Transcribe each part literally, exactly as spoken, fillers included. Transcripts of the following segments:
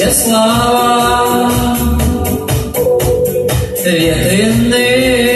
все слова ветрены,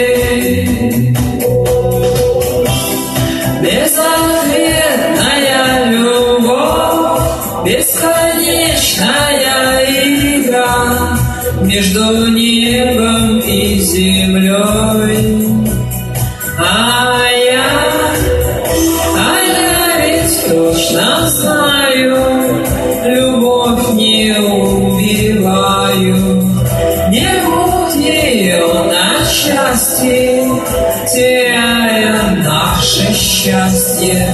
безответная любовь, бесконечная игра между небом и землей. А я, а я ведь точно знаю, любовь не убиваю, не рвут ее на части, теряя наше счастье.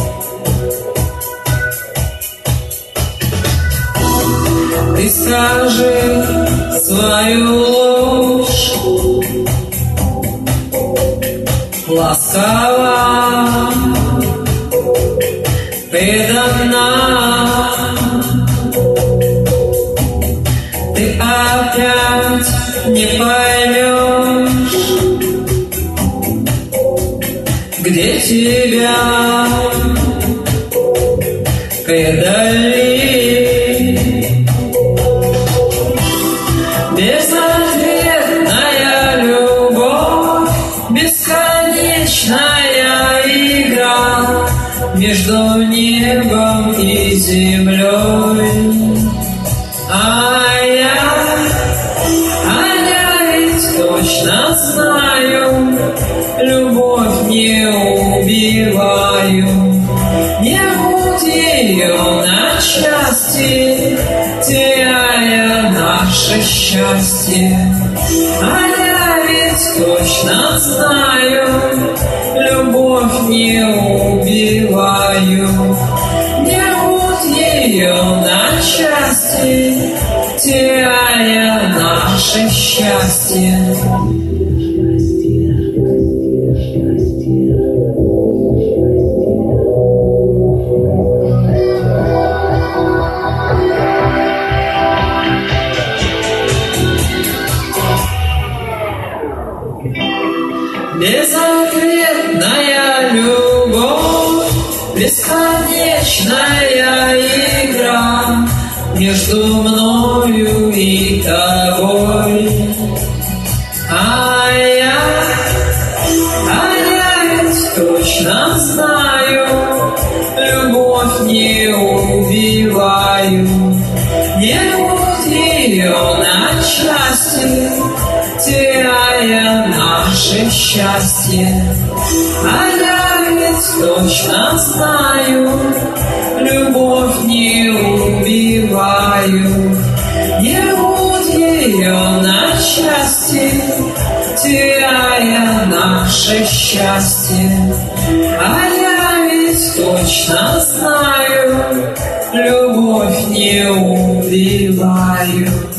Ты скажи свою ложь ласково, предана, ты опять не поймешь, где тебя предали. Безответная любовь, бесконечная игра между небом и землей. А я, а я ведь точно знаю, любовь не убиваю, не рвут ее на части, теряя наше счастье. А я ведь точно знаю, любовь не убиваю, не рвут ее на части, теряя наше счастье. Безответная любовь, бесконечная игра между мною и тобой. А я, а я ведь точно знаю, любовь не убиваю, не рвут ее на части, теряя наше счастье. А я ведь точно знаю, любовь не убиваю, не рвут ее на части, теряя наше счастье. А я ведь точно знаю, любовь не убиваю.